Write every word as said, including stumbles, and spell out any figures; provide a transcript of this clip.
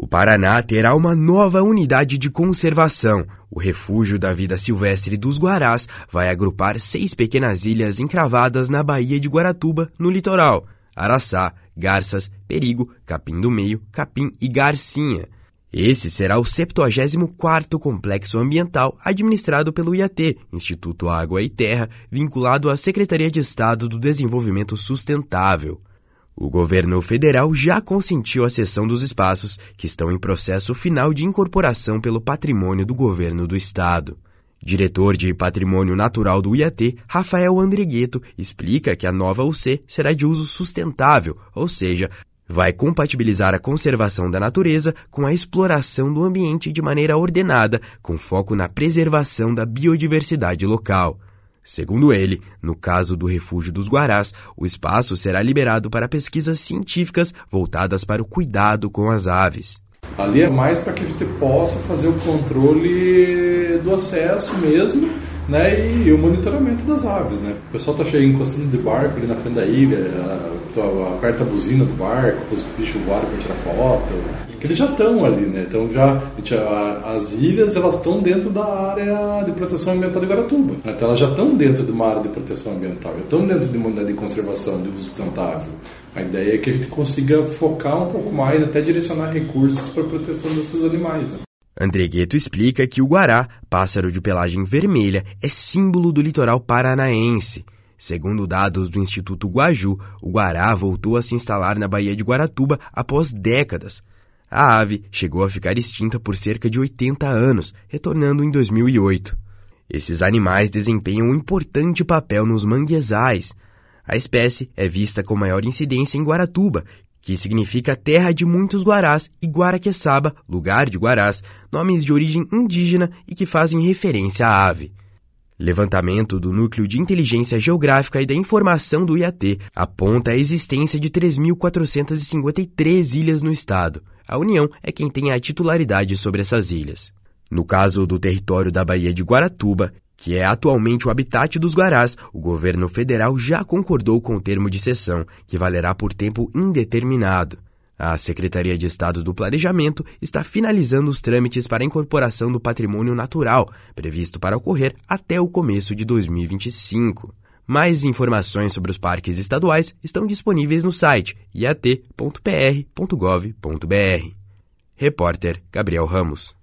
Paraná terá uma nova unidade de conservação. O Refúgio da Vida Silvestre dos Guarás vai agrupar seis pequenas ilhas encravadas na Baía de Guaratuba, no litoral: Araçá, Garças, Perigo, Capim do Meio, Capim e Garcinha. Esse será o septuagésimo quarto complexo ambiental administrado pelo I A T, Instituto Água e Terra, vinculado à Secretaria de Estado do Desenvolvimento Sustentável. O governo federal já consentiu a cessão dos espaços, que estão em processo final de incorporação pelo patrimônio do governo do estado. Diretor de Patrimônio Natural do I A T, Rafael Andregueto, explica que a nova U C será de uso sustentável, ou seja, vai compatibilizar a conservação da natureza com a exploração do ambiente de maneira ordenada, com foco na preservação da biodiversidade local. Segundo ele, no caso do Refúgio dos Guarás, o espaço será liberado para pesquisas científicas voltadas para o cuidado com as aves. Ali é mais para que a gente possa fazer o controle do acesso mesmo, né, e o monitoramento das aves, né? O pessoal tá chegando encostando de barco ali na frente da ilha, aperta a buzina do barco, os bichos voam para tirar foto, porque eles já estão ali, né? Então já as ilhas, elas estão dentro da área de proteção ambiental de Guaratuba, né? Então elas já estão dentro de uma área de proteção ambiental, já estão dentro de uma unidade de conservação, de uso sustentável. A ideia é que a gente consiga focar um pouco mais, até direcionar recursos para a proteção desses animais, né? Andregueto explica que o guará, pássaro de pelagem vermelha, é símbolo do litoral paranaense. Segundo dados do Instituto Guaju, o guará voltou a se instalar na Baía de Guaratuba após décadas. A ave chegou a ficar extinta por cerca de oitenta anos, retornando em dois mil e oito. Esses animais desempenham um importante papel nos manguezais. A espécie é vista com maior incidência em Guaratuba, que significa terra de muitos guarás, e Guaraqueçaba, lugar de guarás, nomes de origem indígena e que fazem referência à ave. Levantamento do Núcleo de Inteligência Geográfica e da Informação do I A T aponta a existência de três mil quatrocentas e cinquenta e três ilhas no estado. A União é quem tem a titularidade sobre essas ilhas. No caso do território da Baía de Guaratuba, que é atualmente o habitat dos guarás, o governo federal já concordou com o termo de cessão, que valerá por tempo indeterminado. A Secretaria de Estado do Planejamento está finalizando os trâmites para a incorporação do patrimônio natural, previsto para ocorrer até o começo de dois mil e vinte e cinco. Mais informações sobre os parques estaduais estão disponíveis no site i a t ponto p r ponto gov ponto b r. Repórter Gabriel Ramos.